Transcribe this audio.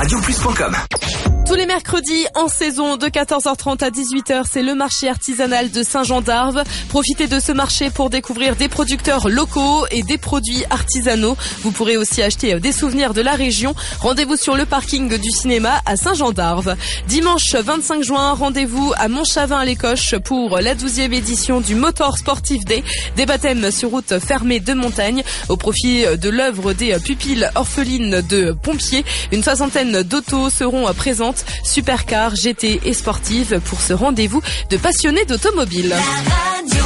radioplus.com. Tous les mercredis en saison de 14h30 à 18h, c'est le marché artisanal de Saint-Jean-d'Arves. Profitez de ce marché pour découvrir des producteurs locaux et des produits artisanaux. Vous pourrez aussi acheter des souvenirs de la région. Rendez-vous sur le parking du cinéma à Saint-Jean-d'Arves. Dimanche 25 juin, rendez-vous à Montchavin-les-Coches pour la 12e édition du Motor Sportif Day. Des baptêmes sur route fermée de montagne au profit de l'œuvre des pupilles orphelines de pompiers. Une soixantaine d'autos seront présentes, supercars, GT et sportives pour ce rendez-vous de passionnés d'automobile.